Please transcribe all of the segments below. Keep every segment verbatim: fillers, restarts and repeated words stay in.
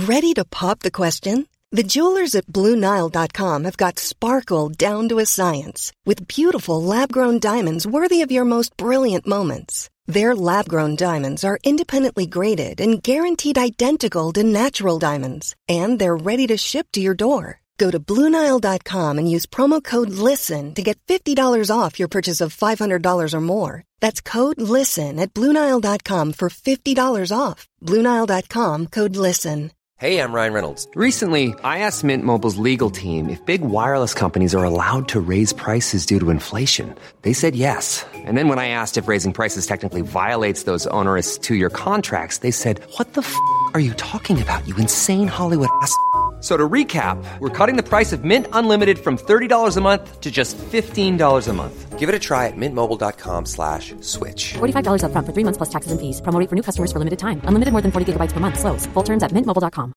Ready to pop the question? The jewelers at Blue Nile dot com have got sparkle down to a science with beautiful lab-grown diamonds worthy of your most brilliant moments. Their lab-grown diamonds are independently graded and guaranteed identical to natural diamonds, and they're ready to ship to your door. Go to Blue Nile dot com and use promo code LISTEN to get fifty dollars off your purchase of five hundred dollars or more. That's code LISTEN at Blue Nile dot com for fifty dollars off. Blue Nile dot com, code LISTEN. Hey, I'm Ryan Reynolds. Recently, I asked Mint Mobile's legal team if big wireless companies are allowed to raise prices due to inflation. They said yes. And then when I asked if raising prices technically violates those onerous two-year contracts, they said, what the f*** are you talking about, you insane Hollywood ass f- So to recap, we're cutting the price of Mint Unlimited from thirty dollars a month to just fifteen dollars a month. Give it a try at mintmobile.com slash switch. forty-five dollars up front for three months plus taxes and fees. Promo rate for new customers for limited time. Unlimited more than forty gigabytes per month. Slows full terms at mint mobile dot com.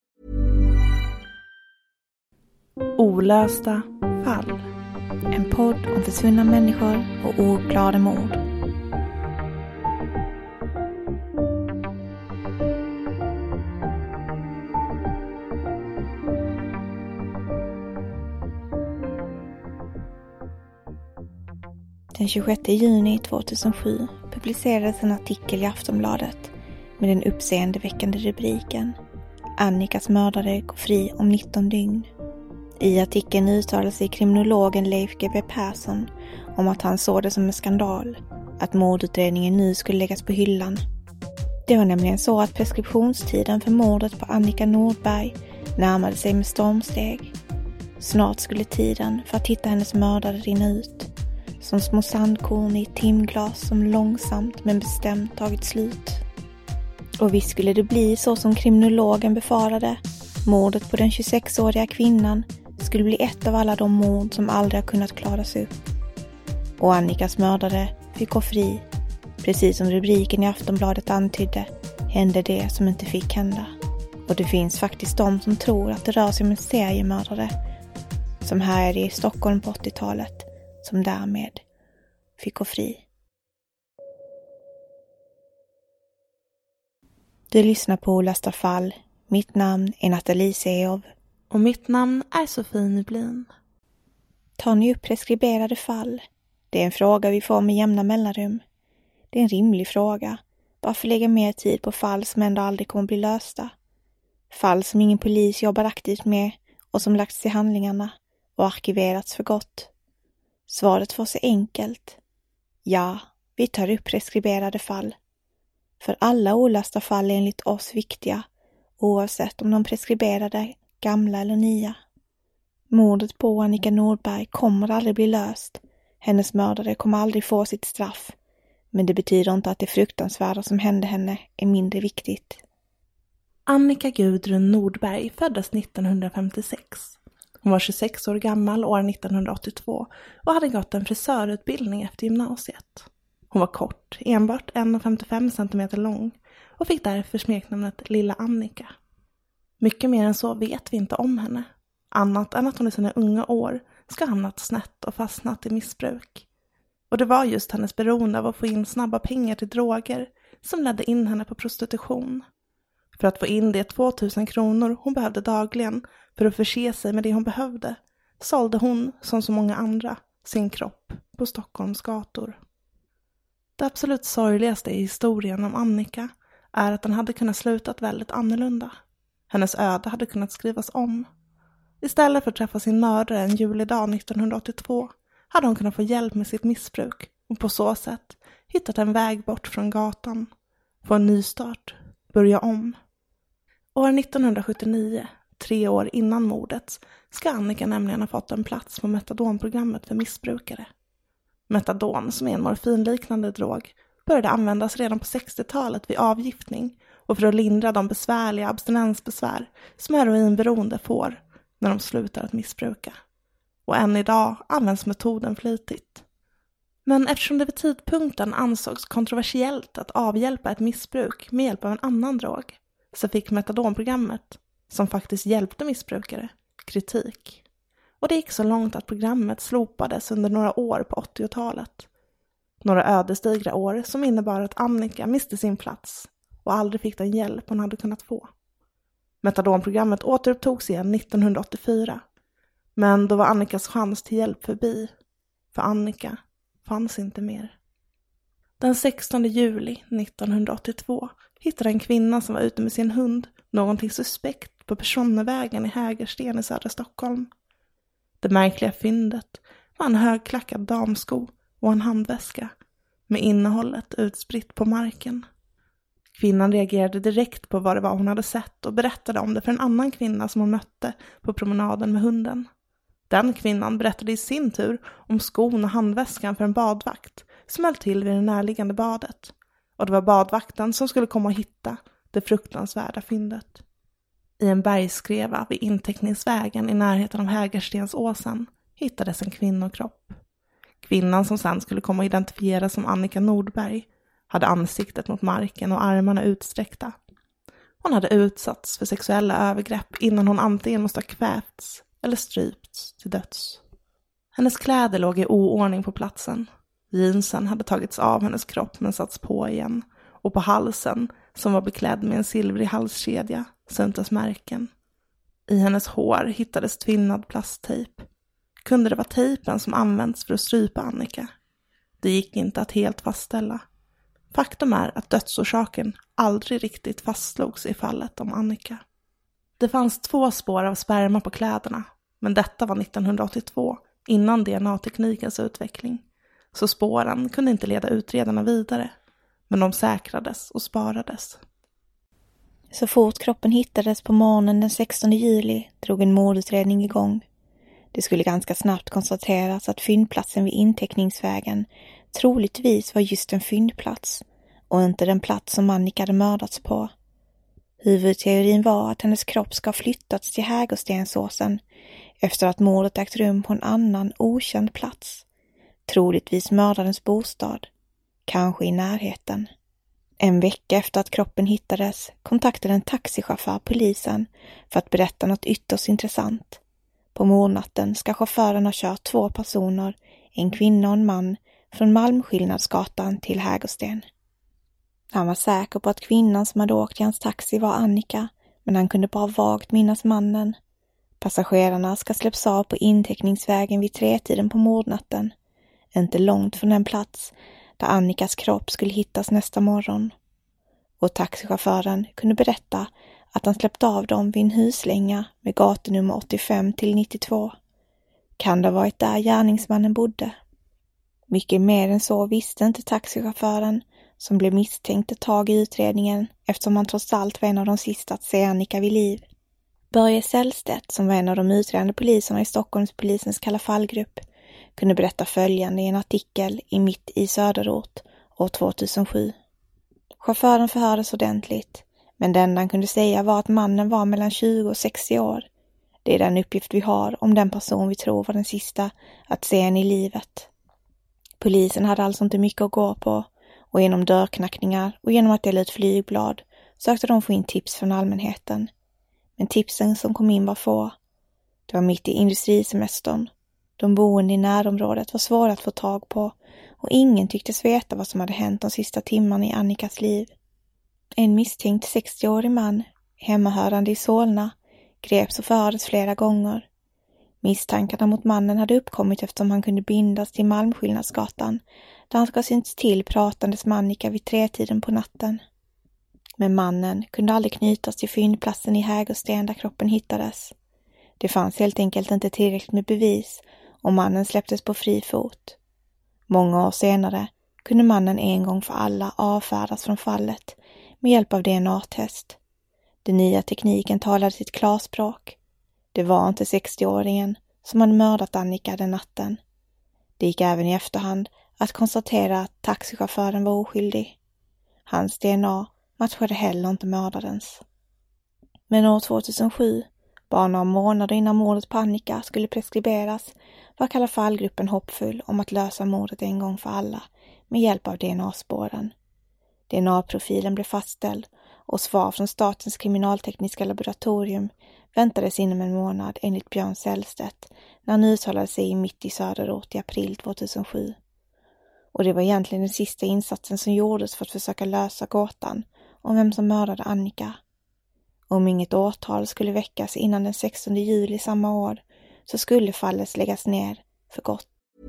Olösta fall. En podd om försvunna människor och ouppklarade mord. Den tjugosjätte juni tvåtusensju publicerades en artikel i Aftonbladet med den uppseendeväckande rubriken Annikas mördare går fri om nitton dygn. I artikeln uttalade sig kriminologen Leif G B Persson om att han såg det som en skandal att mordutredningen nu skulle läggas på hyllan. Det var nämligen så att preskriptionstiden för mordet på Annika Nordberg närmade sig med stormsteg. Snart skulle tiden för att hitta hennes mördare rinna ut. Som små sandkorn i ett timglas som långsamt men bestämt tagit slut. Och visst skulle det bli så som kriminologen befarade. Mordet på den tjugosexåriga kvinnan skulle bli ett av alla de mord som aldrig har kunnat klaras upp. Och Annikas mördare fick gå fri. Precis som rubriken i Aftonbladet antydde hände det som inte fick hända. Och det finns faktiskt de som tror att det rör sig om en seriemördare som härjade i Stockholm på åttiotalet. Som därmed fick gå fri. Du lyssnar på Olösta fall. Mitt namn är Nathalie Seov. Och mitt namn är Sofie Nyblin. Tar ni upp preskriberade fall? Det är en fråga vi får med jämna mellanrum. Det är en rimlig fråga. Varför lägga mer tid på fall som ändå aldrig kommer bli lösta? Fall som ingen polis jobbar aktivt med och som lagts till handlingarna och arkiverats för gott. Svaret var så enkelt. Ja, vi tar upp preskriberade fall. För alla olösta fall är enligt oss viktiga, oavsett om de preskriberade, gamla eller nya. Mordet på Annika Nordberg kommer aldrig bli löst. Hennes mördare kommer aldrig få sitt straff. Men det betyder inte att det fruktansvärda som hände henne är mindre viktigt. Annika Gudrun Nordberg föddes nittonhundrafemtiosex. Hon var tjugosex år gammal år nittonhundraåttiotvå och hade gått en frisörutbildning efter gymnasiet. Hon var kort, enbart en komma femtiofem centimeter lång och fick därför smeknamnet Lilla Annika. Mycket mer än så vet vi inte om henne, annat än att hon i sina unga år ska hamnat snett och fastnat i missbruk. Och det var just hennes beroende av att få in snabba pengar till droger som ledde in henne på prostitution. För att få in de tvåtusen kronor hon behövde dagligen för att förse sig med det hon behövde sålde hon, som så många andra, sin kropp på Stockholms gator. Det absolut sorgligaste i historien om Annika är att den hade kunnat slutat väldigt annorlunda. Hennes öde hade kunnat skrivas om. Istället för att träffa sin mördare en julidag nittonhundraåttiotvå hade hon kunnat få hjälp med sitt missbruk och på så sätt hittat en väg bort från gatan. Få en ny start, börja om. År nittonhundrasjuttionio, tre år innan mordet, ska Annika nämligen ha fått en plats på metadonprogrammet för missbrukare. Metadon, som är en morfinliknande drog, började användas redan på sextiotalet vid avgiftning och för att lindra de besvärliga abstinensbesvär som heroinberoende får när de slutar att missbruka. Och än idag används metoden flitigt. Men eftersom det vid tidpunkten ansågs kontroversiellt att avhjälpa ett missbruk med hjälp av en annan drog, så fick metadonprogrammet, som faktiskt hjälpte missbrukare, kritik. Och det gick så långt att programmet slopades under några år på åttiotalet. Några ödesdigra år som innebar att Annika miste sin plats och aldrig fick den hjälp hon hade kunnat få. Metadonprogrammet återupptogs igen nittonhundraåttiofyra. Men då var Annikas chans till hjälp förbi. För Annika fanns inte mer. Den sextonde juli nittonhundraåttiotvå hittade en kvinna som var ute med sin hund någonting suspekt på Personnevägen i Hägersten i södra Stockholm. Det märkliga fyndet var en högklackad damsko och en handväska med innehållet utspritt på marken. Kvinnan reagerade direkt på vad det var hon hade sett och berättade om det för en annan kvinna som hon mötte på promenaden med hunden. Den kvinnan berättade i sin tur om skon och handväskan för en badvakt som höll till vid det närliggande badet. Och det var badvakten som skulle komma och hitta det fruktansvärda fyndet. I en bergskreva vid inteckningsvägen i närheten av Hägerstensåsen hittades en kvinnokropp. Kvinnan som sen skulle komma att identifieras som Annika Nordberg hade ansiktet mot marken och armarna utsträckta. Hon hade utsatts för sexuella övergrepp innan hon antingen måste ha kvävts eller strypts till döds. Hennes kläder låg i oordning på platsen. Jeansen hade tagits av hennes kropp men satts på igen. Och på halsen, som var beklädd med en silvrig halskedja, syntes märken. I hennes hår hittades tvinnad plasttejp. Kunde det vara tejpen som använts för att strypa Annika? Det gick inte att helt fastställa. Faktum är att dödsorsaken aldrig riktigt fastslogs i fallet om Annika. Det fanns två spår av sperma på kläderna, men detta var nittonhundraåttiotvå, innan D N A-teknikens utveckling. Så spåren kunde inte leda utredarna vidare, men de säkrades och sparades. Så fort kroppen hittades på morgonen den sextonde juli drog en mordutredning igång. Det skulle ganska snabbt konstateras att fyndplatsen vid inteckningsvägen troligtvis var just en fyndplats och inte den plats som Annika hade mördats på. Huvudteorin var att hennes kropp ska ha flyttats till Hägerstensåsen efter att mordet ägt rum på en annan okänd plats. Troligtvis mördarens bostad, kanske i närheten. En vecka efter att kroppen hittades kontaktade en taxichaufför polisen för att berätta något ytterst intressant. På mordnatten ska chauffören ha kört två personer, en kvinna och en man, från Malmskillnadsgatan till Hägersten. Han var säker på att kvinnan som hade åkt i hans taxi var Annika, men han kunde bara vagt minnas mannen. Passagerarna ska släppas av på inteckningsvägen vid tretiden på mordnatten, inte långt från den plats där Annikas kropp skulle hittas nästa morgon. Och taxichauffören kunde berätta att han släppt av dem vid en huslänga med gatunummer åttiofem till nittiotvå. Kan det ha varit där gärningsmannen bodde? Mycket mer än så visste inte taxichauffören, som blev misstänkt ett tag i utredningen eftersom han trots allt var en av de sista att se Annika vid liv. Börje Sällstedt, som var en av de utredande poliserna i Stockholmspolisens Kalla fallgrupp, kunde berätta följande i en artikel i Mitt i Söderort år tvåtusensju. Chauffören förhördes ordentligt, men det enda han kunde säga var att mannen var mellan tjugo och sextio år. Det är den uppgift vi har om den person vi tror var den sista att se en i livet. Polisen hade alltså inte mycket att gå på, och genom dörrknackningar och genom att dela ut flygblad sökte de få in tips från allmänheten. Men tipsen som kom in var få. Det var mitt i industrisemestern. De boende i närområdet var svåra att få tag på och ingen tycktes veta vad som hade hänt de sista timmarna i Annikas liv. En misstänkt sextioårig man, hemmahörande i Solna, greps och förhördes flera gånger. Misstankarna mot mannen hade uppkommit eftersom han kunde bindas till Malmskillnadsgatan, där han ska synts till pratandes med Annika vid tretiden på natten. Men mannen kunde aldrig knytas till fyndplatsen i Hägersten där kroppen hittades. Det fanns helt enkelt inte tillräckligt med bevis och mannen släpptes på fri fot. Många år senare kunde mannen en gång för alla avfärdas från fallet med hjälp av D N A-test. Den nya tekniken talade sitt klarspråk. Det var inte sextioåringen som hade mördat Annika den natten. Det gick även i efterhand att konstatera att taxichauffören var oskyldig. Hans D N A matchade heller inte mördarens. Men år tvåtusensju, bara några månader innan mordet på Annika skulle preskriberas, var Kalla fallgruppen hoppfull om att lösa mordet en gång för alla med hjälp av D N A-spåren. D N A-profilen blev fastställd och svar från Statens kriminaltekniska laboratorium väntades inom en månad enligt Björn Sällstedt när han uttalade sig i Mitt i Söderort i april tvåtusensju. Och det var egentligen den sista insatsen som gjordes för att försöka lösa gåtan om vem som mördade Annika. Om inget åtal skulle väckas innan den sextonde juli samma år så skulle fallet läggas ner för gott.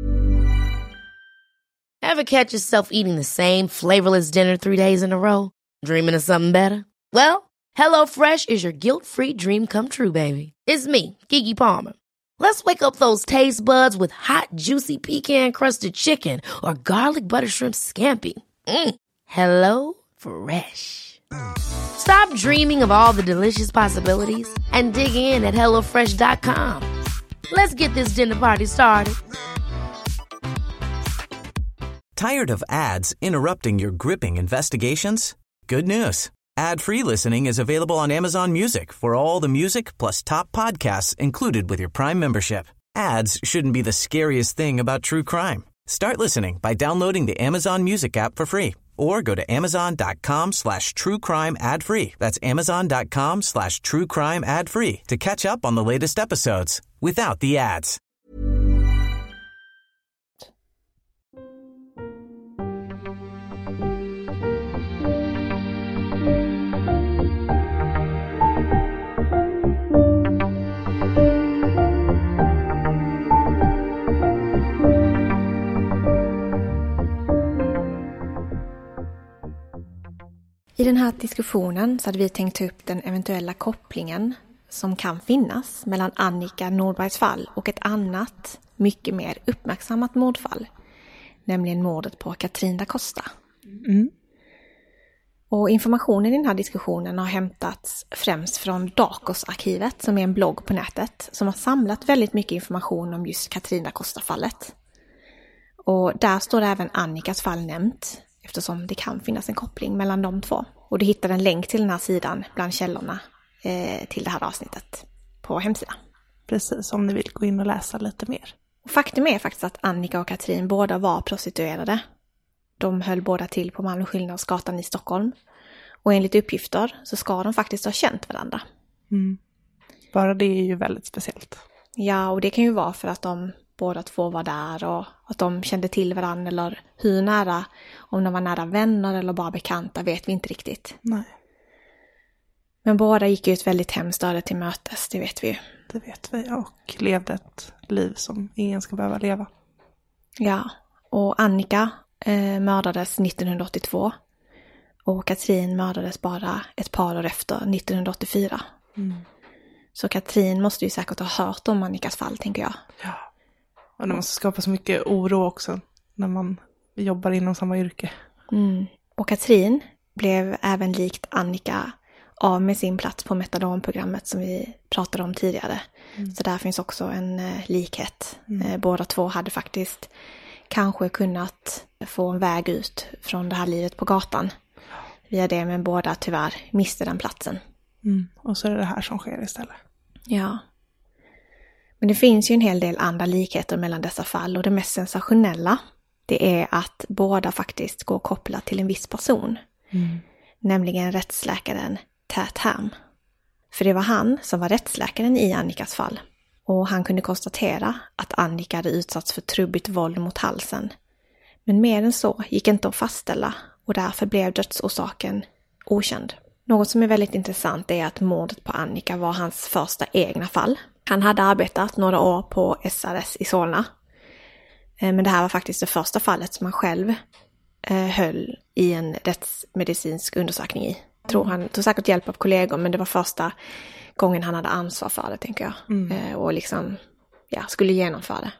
Ever catch yourself eating the same flavorless dinner three days in a row? Dreaming of something better? Well, HelloFresh is your guilt-free dream come true, baby. It's me, Keke Palmer. Let's wake up those taste buds with hot, juicy pecan-crusted chicken or garlic butter shrimp scampi. Mm. Hello Fresh. Stop dreaming of all the delicious possibilities and dig in at hello fresh dot com. Let's get this dinner party started. Tired of ads interrupting your gripping investigations? Good news. Ad-free listening is available on Amazon Music for all the music plus top podcasts included with your Prime membership. Ads shouldn't be the scariest thing about true crime. Start listening by downloading the Amazon Music app for free or go to amazon.com slash true crime ad free. That's amazon.com slash true crime ad free to catch up on the latest episodes without the ads. I den här diskussionen så hade vi tänkt ta upp den eventuella kopplingen som kan finnas mellan Annika Nordbergs fall och ett annat, mycket mer uppmärksammat mordfall, nämligen mordet på Katrin da Costa. Mm. Och informationen i den här diskussionen har hämtats främst från Dacos-arkivet, som är en blogg på nätet som har samlat väldigt mycket information om just Katrin da Costa-fallet. Och där står även Annikas fall nämnt, eftersom det kan finnas en koppling mellan de två. Och du hittar en länk till den här sidan bland källorna eh, till det här avsnittet på hemsidan. Precis, om ni vill gå in och läsa lite mer. Och faktum är faktiskt att Annika och Katrin båda var prostituerade. De höll båda till på Malmö Skillnadsgatan i Stockholm. Och enligt uppgifter så ska de faktiskt ha känt varandra. Mm. Bara det är ju väldigt speciellt. Ja, och det kan ju vara för att de båda två var där och att de kände till varandra, eller hur nära, om de var nära vänner eller bara bekanta, vet vi inte riktigt. Nej. Men båda gick ju ett väldigt hemskt öde till mötes, det vet vi ju. Det vet vi, och levde ett liv som ingen ska behöva leva. Ja, och Annika eh, mördades nittonhundraåttiotvå och Katrin mördades bara ett par år efter, nittonhundraåttiofyra. Mm. Så Katrin måste ju säkert ha hört om Annikas fall, tänker jag. Ja. Och det måste skapa så mycket oro också när man jobbar inom samma yrke. Mm. Och Katrin blev även likt Annika av med sin plats på metadonprogrammet som vi pratade om tidigare. Mm. Så där finns också en eh, likhet. Mm. Eh, båda två hade faktiskt kanske kunnat få en väg ut från det här livet på gatan via det, men båda tyvärr miste den platsen. Mm. Och så är det det här som sker istället. Ja. Men det finns ju en hel del andra likheter mellan dessa fall, och det mest sensationella, det är att båda faktiskt går kopplat till en viss person. Mm. Nämligen rättsläkaren Tat Ham. För det var han som var rättsläkaren i Annikas fall. Och han kunde konstatera att Annika hade utsatts för trubbigt våld mot halsen. Men mer än så gick inte att fastställa, och därför blev dödsorsaken okänd. Något som är väldigt intressant är att mordet på Annika var hans första egna fall. Han hade arbetat några år på S R S i Solna. Men det här var faktiskt det första fallet som han själv höll i en rättsmedicinsk undersökning i. Jag tror han tog säkert hjälp av kollegor, men det var första gången han hade ansvar för det, tänker jag. Mm. Och liksom, ja, skulle genomföra det.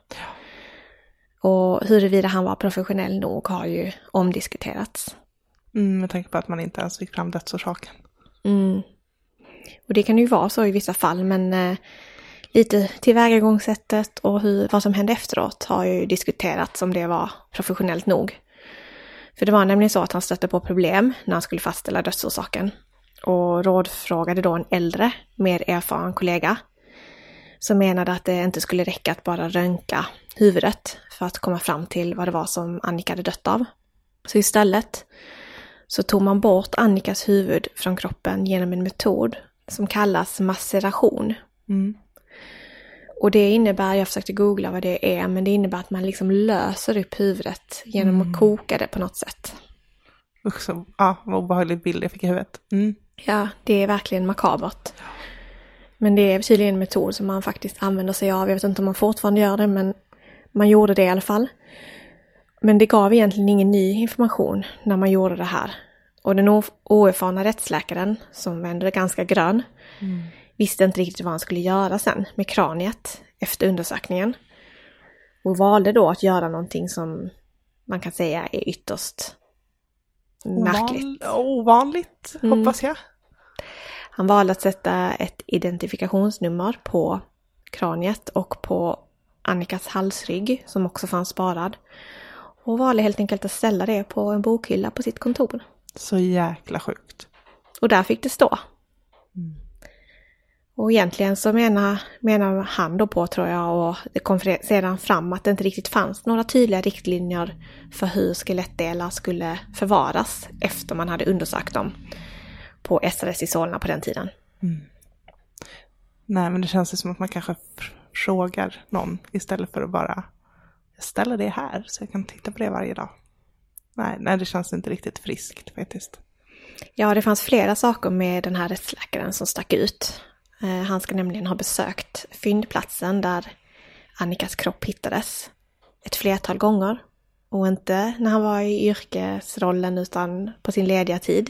Och huruvida han var professionell nog har ju omdiskuterats. Mm, jag tänker på att man inte ens fick fram dödsorsaken. Mm. Och det kan ju vara så i vissa fall, men eh, lite tillvägagångssättet och hur, vad som hände efteråt har ju diskuterats om det var professionellt nog. För det var nämligen så att han stötte på problem när han skulle fastställa dödsorsaken. Och rådfrågade då en äldre, mer erfaren kollega som menade att det inte skulle räcka att bara röntga huvudet för att komma fram till vad det var som Annika hade dött av. Så istället så tog man bort Annikas huvud från kroppen genom en metod som kallas maceration. Mm. Och det innebär, jag försökte googla vad det är, men det innebär att man liksom löser upp huvudet genom mm. att koka det på något sätt. Också, ja, vad obehaglig bild jag fick i huvudet. Mm. Ja, det är verkligen makabert. Men det är tydligen en metod som man faktiskt använder sig av. Jag vet inte om man fortfarande gör det, men man gjorde det i alla fall. Men det gav egentligen ingen ny information när man gjorde det här. Och den oerfarna rättsläkaren, som ändå är ganska grön, mm. visste inte riktigt vad han skulle göra sen med kraniet efter undersökningen. Och valde då att göra någonting som man kan säga är ytterst märkligt. Ovanligt, mm. hoppas jag. Han valde att sätta ett identifikationsnummer på kraniet och på Annikas halsrygg som också fanns sparad. Och valde helt enkelt att ställa det på en bokhylla på sitt kontor. Så jäkla sjukt. Och där fick det stå. Mm. Och egentligen så menar, menar han då på, tror jag, och det kom sedan fram att det inte riktigt fanns några tydliga riktlinjer för hur skelettdelar skulle förvaras efter man hade undersökt dem på S R S i Solna på den tiden. Mm. Nej, men det känns som att man kanske frågar någon istället för att bara ställa det här så jag kan titta på det varje dag. Nej, nej, det känns inte riktigt friskt faktiskt. Ja, det fanns flera saker med den här rättsläkaren som stack ut. Eh, han ska nämligen ha besökt fyndplatsen där Annikas kropp hittades ett flertal gånger. Och inte när han var i yrkesrollen utan på sin lediga tid.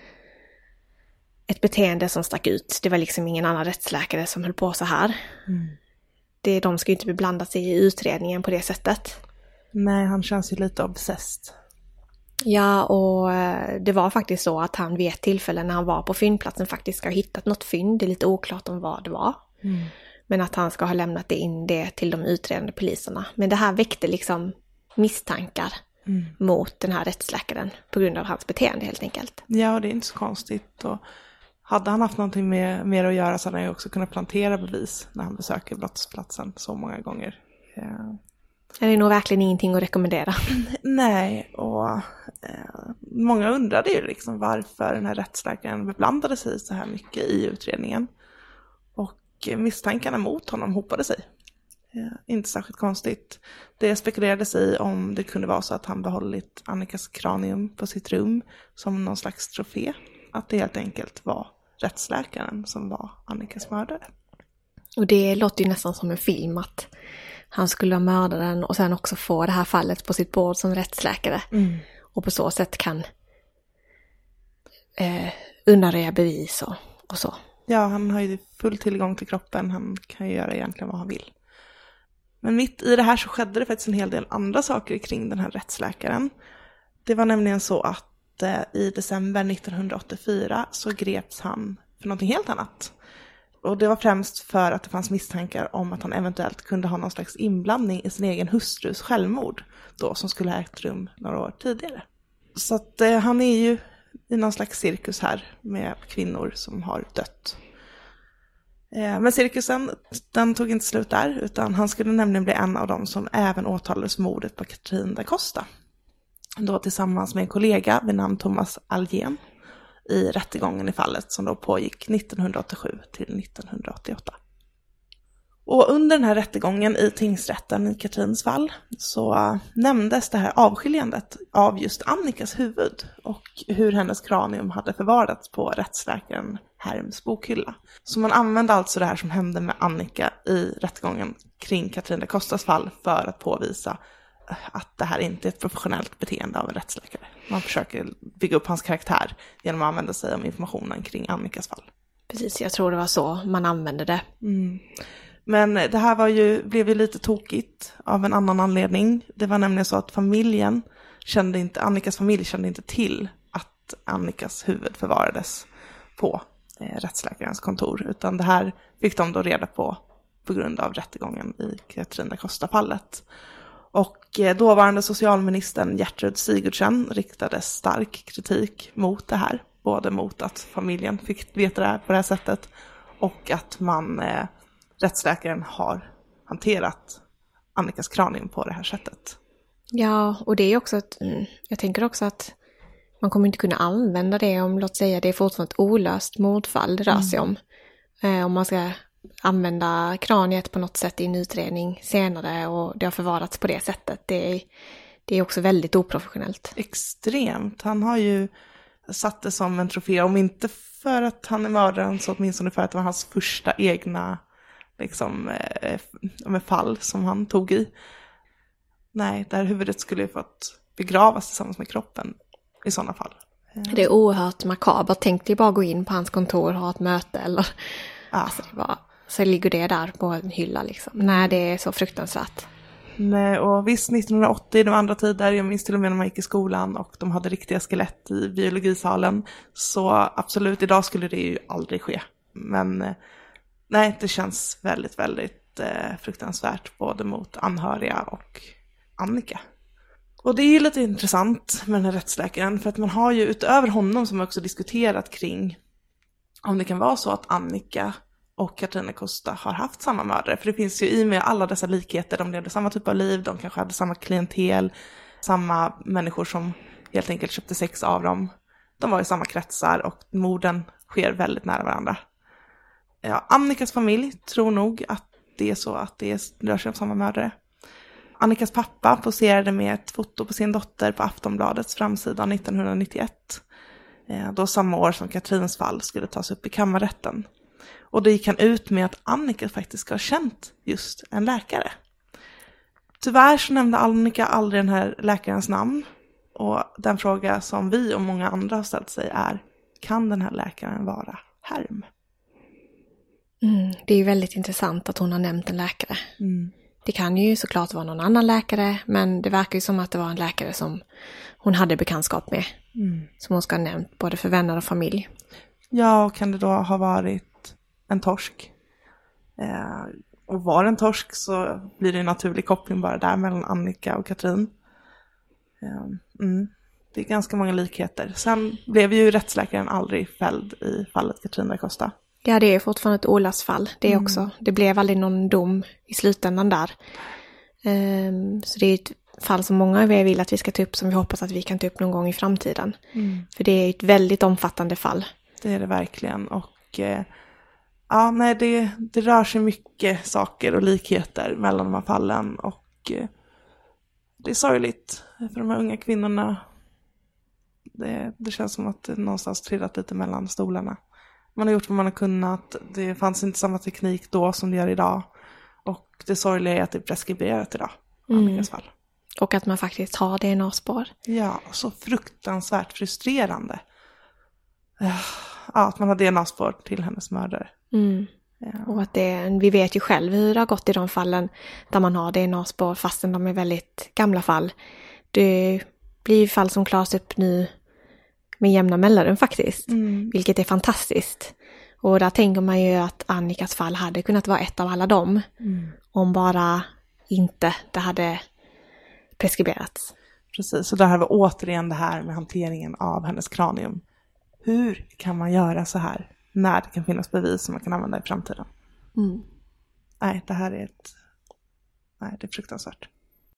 Ett beteende som stack ut. Det var liksom ingen annan rättsläkare som höll på så här. Mm. Det, de ska ju inte beblanda sig i utredningen på det sättet. Nej, han känns ju lite obsessed. Ja, och det var faktiskt så att han vid ett tillfälle när han var på fyndplatsen faktiskt ska ha hittat något fynd. Det är lite oklart om vad det var. Mm. Men att han ska ha lämnat in det till de utredande poliserna. Men det här väckte liksom misstankar mm. mot den här rättsläkaren på grund av hans beteende helt enkelt. Ja, det är inte så konstigt. Och hade han haft någonting med, mer att göra så hade han ju också kunnat plantera bevis när han besöker brottsplatsen så många gånger. Ja. Det är nog verkligen ingenting att rekommendera. Nej, och eh, många undrade ju liksom varför den här rättsläkaren beblandade sig så här mycket i utredningen. Och misstankarna mot honom hopade sig. Eh, inte särskilt konstigt. Det spekulerades i om det kunde vara så att han behållit Annikas kranium på sitt rum som någon slags trofé. Att det helt enkelt var rättsläkaren som var Annikas mördare. Och det låter ju nästan som en film att han skulle ha mördaren och sen också få det här fallet på sitt bord som rättsläkare. Mm. Och på så sätt kan eh, undanröja bevis och, och så. Ja, han har ju full tillgång till kroppen. Han kan ju göra egentligen vad han vill. Men mitt i det här så skedde det faktiskt en hel del andra saker kring den här rättsläkaren. Det var nämligen så att eh, i december nittonhundraåttiofyra så greps han för någonting helt annat. Och det var främst för att det fanns misstankar om att han eventuellt kunde ha någon slags inblandning i sin egen hustrus självmord då som skulle ha ägt rum några år tidigare. Så att eh, han är ju i någon slags cirkus här med kvinnor som har dött. Eh, men cirkusen, den tog inte slut där utan han skulle nämligen bli en av dem som även åtalades mordet på Katrin da Costa. Då tillsammans med en kollega vid namn Thomas Algen i rättegången i fallet som då pågick nittonhundraåttiosju till nittonhundraåttioåtta. Och under den här rättegången i tingsrätten i Katrins fall så nämndes det här avskiljandet av just Annikas huvud och hur hennes kranium hade förvarats på rättsläkaren Herms bokhylla. Så man använde alltså det här som hände med Annika i rättegången kring Katrin da Costas fall för att påvisa att det här inte är ett professionellt beteende av en rättsläkare. Man försöker bygga upp hans karaktär genom att använda sig av informationen kring Annikas fall. Precis, jag tror det var så man använde det. Mm. Men det här var ju, blev ju lite tokigt av en annan anledning. Det var nämligen så att familjen kände inte, Annikas familj kände inte till att Annikas huvud förvarades på eh, rättsläkarens kontor. Utan det här fick de då reda på på grund av rättegången i Katrin da Costa-fallet. Och eh, dåvarande socialministern Gertrud Sigurdsen riktade stark kritik mot det här. Både mot att familjen fick veta det här på det här sättet och att man... Eh, rättsläkaren har hanterat Annikas kranium på det här sättet. Ja, och det är också att, jag tänker också att man kommer inte kunna använda det om, låt säga, det är fortfarande ett olöst mordfall det rör sig om. Mm. Eh, om man ska använda kraniet på något sätt i en utredning senare och det har förvarats på det sättet. Det är, det är också väldigt oprofessionellt. Extremt. Han har ju satte som en trofé, om inte för att han är mördaren så åtminstone för att det var hans första egna liksom, eh, med fall som han tog i. Nej, där huvudet skulle ju fått begravas tillsammans med kroppen i sådana fall. Det är oerhört makabert. Tänk dig bara gå in på hans kontor och ha ett möte. Eller... Ja. Alltså det var... Så ligger det där på en hylla liksom. Nej, det är så fruktansvärt. Nej, och visst, nittonhundraåttio, det var andra tider. Jag minns till och med när man gick i skolan och de hade riktiga skelett i biologisalen. Så absolut, idag skulle det ju aldrig ske. Men nej, det känns väldigt, väldigt eh, fruktansvärt både mot anhöriga och Annika. Och det är ju lite intressant med den här rättsläkaren, för att man har ju utöver honom som också diskuterat kring om det kan vara så att Annika och Katarina Costa har haft samma mördare. För det finns ju i med alla dessa likheter, de levde samma typ av liv, de kanske hade samma klientel, samma människor som helt enkelt köpte sex av dem. De var i samma kretsar och morden sker väldigt nära varandra. Ja, Annikas familj tror nog att det är så att det rör sig om samma mördare. Annikas pappa poserade med ett foto på sin dotter på Aftonbladets framsida nittonhundranittioett. Då samma år som Katrins fall skulle tas upp i kammarrätten. Och det gick han ut med att Annika faktiskt ska ha känt just en läkare. Tyvärr så nämnde Annika aldrig den här läkarens namn. Och den fråga som vi och många andra har ställt sig är: kan den här läkaren vara Herm? Mm, det är ju väldigt intressant att hon har nämnt en läkare. Mm. Det kan ju såklart vara någon annan läkare, men det verkar ju som att det var en läkare som hon hade bekantskap med. Mm. Som hon ska ha nämnt både för vänner och familj. Ja, och kan det då ha varit en torsk? Eh, och var en torsk så blir det en naturlig koppling bara där mellan Annika och Katrin. Eh, mm. Det är ganska många likheter. Sen blev ju rättsläkaren aldrig fälld i fallet Katarina da Costa. Ja, det är fortfarande ett Olas-fall. Det är Mm. också. Det blev aldrig någon dom i slutändan där. Um, så det är ett fall som många av er vill att vi ska ta upp, som vi hoppas att vi kan ta upp någon gång i framtiden. Mm. För det är ett väldigt omfattande fall. Det är det verkligen. Och eh, ja, nej, det, det rör sig mycket saker och likheter mellan de här fallen. Och eh, det är sorgligt för de här unga kvinnorna. Det, det känns som att det någonstans trillat lite mellan stolarna. Man har gjort vad man har kunnat. Det fanns inte samma teknik då som det gör idag. Och det sorgliga är att det är preskriberat idag. Mm. Fall. Och att man faktiskt har D N A-spår. Ja, så fruktansvärt frustrerande. Ja, att man har D N A-spår till hennes mördare. Mm. Ja. Och att det, vi vet ju själv hur det har gått i de fallen där man har D N A-spår fastän de är väldigt gamla fall. Det blir ju fall som klaras upp nu med jämna mellanrum faktiskt. Mm. Vilket är fantastiskt. Och där tänker man ju att Annikas fall hade kunnat vara ett av alla dem. Mm. Om bara inte det hade preskriberats. Precis, så där har vi återigen det här med hanteringen av hennes kranium. Hur kan man göra så här när det kan finnas bevis som man kan använda i framtiden? Mm. Nej, det här är ett... Nej, det är fruktansvärt.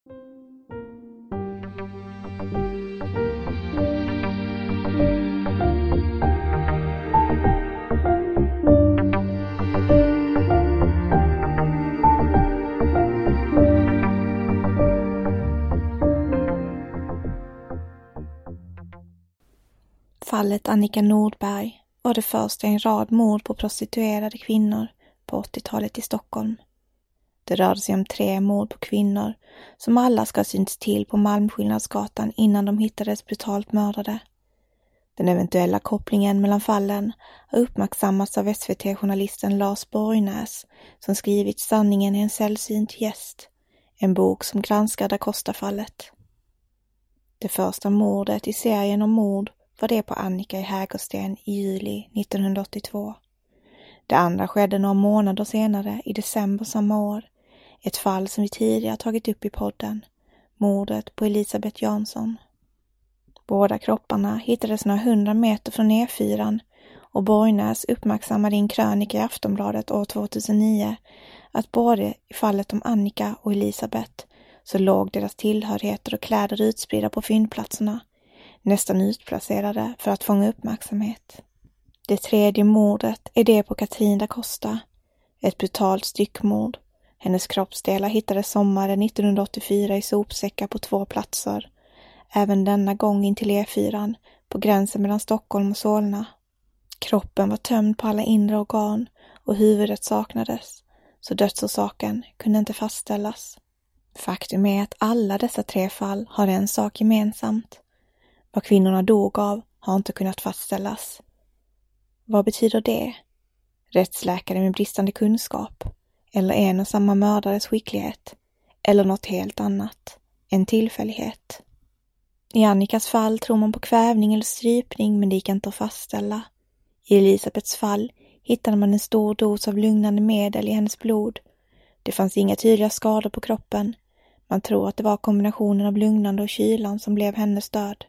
Fallet Annika Nordberg var det första i en rad mord på prostituerade kvinnor på åttiotalet i Stockholm. Det rörde sig om tre mord på kvinnor som alla ska ha synts till på Malmskillnadsgatan innan de hittades brutalt mördade. Den eventuella kopplingen mellan fallen har uppmärksammats av S V T-journalisten Lars Borgnäs som skrivit Sanningen är en sällsynt gäst, en bok som granskar da Costa-fallet. Det första mordet i serien om mord var det på Annika i Hägersten i juli nittonhundraåttiotvå. Det andra skedde några månader senare i december samma år. Ett fall som vi tidigare tagit upp i podden. Mordet på Elisabeth Jansson. Båda kropparna hittades några hundra meter från E fyra och Borgnäs uppmärksammade i en krönika i Aftonbladet år tvåtusennio att både i fallet om Annika och Elisabeth så låg deras tillhörigheter och kläder utspridda på fyndplatserna, nästan utplacerade för att fånga uppmärksamhet. Det tredje mordet är det på Katarina da Costa, ett brutalt styckmord. Hennes kroppsdelar hittades sommaren nittonhundraåttiofyra i sopsäckar på två platser, även denna gång in till E fyra på gränsen mellan Stockholm och Solna. Kroppen var tömd på alla inre organ och huvudet saknades, så dödsorsaken kunde inte fastställas. Faktum är att alla dessa tre fall har en sak gemensamt. Vad kvinnorna dog av har inte kunnat fastställas. Vad betyder det? Rättsläkare med bristande kunskap? Eller en och samma mördares skicklighet? Eller något helt annat? En tillfällighet? I Annikas fall tror man på kvävning eller strypning, men det gick inte att fastställa. I Elisabeths fall hittade man en stor dos av lugnande medel i hennes blod. Det fanns inga tydliga skador på kroppen. Man tror att det var kombinationen av lugnande och kylan som blev hennes död.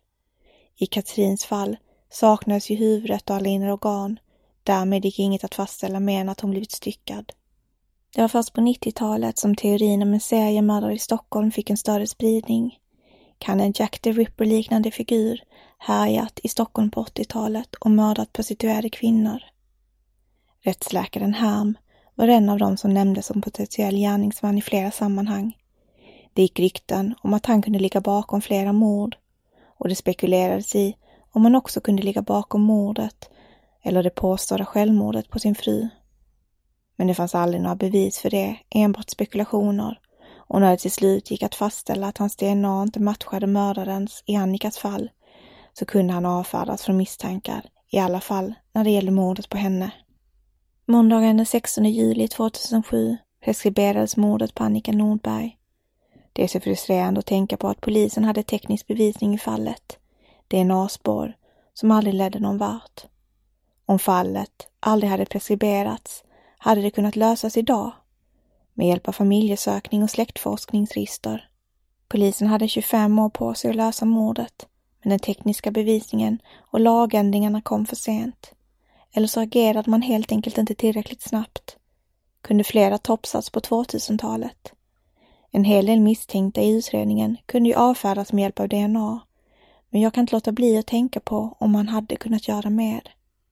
I Katrins fall saknades ju huvudet och alla inre organ. Därmed gick inget att fastställa mer än att hon blivit styckad. Det var först på nittiotalet som teorin om en seriemördare i Stockholm fick en större spridning. Kan en Jack the Ripper-liknande figur härjat i Stockholm på åttiotalet och mördat prostituerade kvinnor? Rättsläkaren Herm var en av dem som nämndes som potentiell gärningsman i flera sammanhang. Det gick rykten om att han kunde ligga bakom flera mord, och det spekulerades i om han också kunde ligga bakom mordet eller det påstådda självmordet på sin fru. Men det fanns aldrig några bevis för det, enbart spekulationer, och när det till slut gick att fastställa att hans D N A inte matchade mördarens i Annikas fall, så kunde han avfärdas från misstankar, i alla fall när det gällde mordet på henne. Måndagen den sextonde juli tvåtusensju preskriberades mordet på Annika Nordberg. Det är så frustrerande att tänka på att polisen hade teknisk bevisning i fallet, D N A-spår, som aldrig ledde någon vart. Om fallet aldrig hade preskriberats hade det kunnat lösas idag, med hjälp av familjesökning och släktforskningsregister. Polisen hade tjugofem år på sig att lösa mordet, men den tekniska bevisningen och lagändringarna kom för sent. Eller så agerade man helt enkelt inte tillräckligt snabbt. Kunde flera topsats på tvåtusentalet. En hel del misstänkta i utredningen kunde ju avfärdas med hjälp av D N A, men jag kan inte låta bli att tänka på om man hade kunnat göra mer.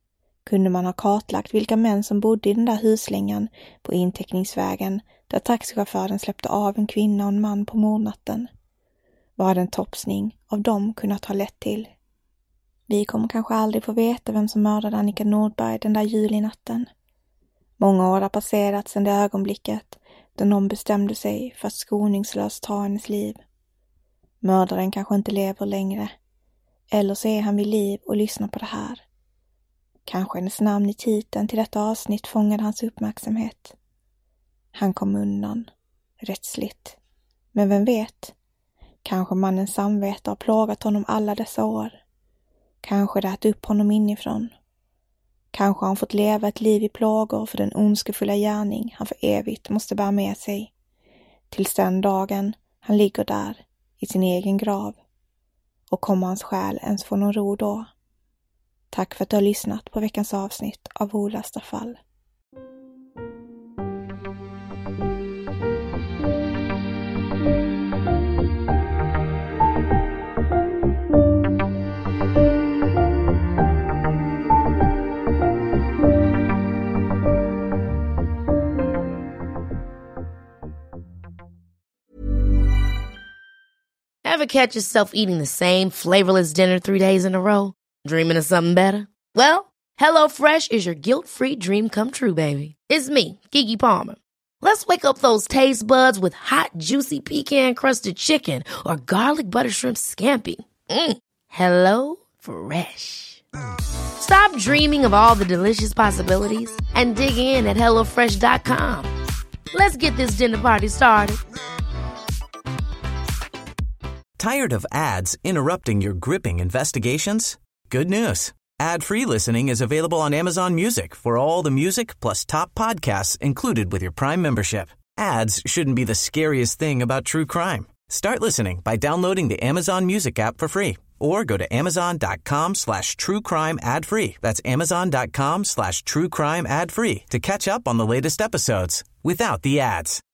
Kunde man ha kartlagt vilka män som bodde i den där huslängan på inteckningsvägen där taxichauffören släppte av en kvinna och en man på mordnatten? Vad hade en topsning av dem kunnat ha lett till? Vi kommer kanske aldrig få veta vem som mördade Annika Nordberg den där julinatten. Många år har passerat sedan det ögonblicket då någon bestämde sig för att skoningslöst ta hennes liv. Mördaren kanske inte lever längre. Eller så är han vid liv och lyssnar på det här. Kanske hennes namn i titeln till detta avsnitt fångade hans uppmärksamhet. Han kom undan, rättsligt. Men vem vet? Kanske mannens samvete har plågat honom alla dessa år. Kanske det ätit upp honom inifrån. Kanske har han fått leva ett liv i plågor för den ondskefulla gärning han för evigt måste bära med sig. Tills den dagen han ligger där i sin egen grav. Och kommer hans själ ens få någon ro då? Tack för att du har lyssnat på veckans avsnitt av Olösta fall. Ever catch yourself eating the same flavorless dinner three days in a row? Dreaming of something better? Well, HelloFresh is your guilt-free dream come true, baby. It's me, Keke Palmer. Let's wake up those taste buds with hot, juicy pecan-crusted chicken or garlic butter shrimp scampi. Mm. Hello Fresh. Stop dreaming of all the delicious possibilities and dig in at hello fresh dot com. Let's get this dinner party started. Tired of ads interrupting your gripping investigations? Good news. Ad-free listening is available on Amazon Music for all the music plus top podcasts included with your Prime membership. Ads shouldn't be the scariest thing about true crime. Start listening by downloading the Amazon Music app for free or go to amazon.com slash true crime ad free. That's amazon.com slash true crime ad free to catch up on the latest episodes without the ads.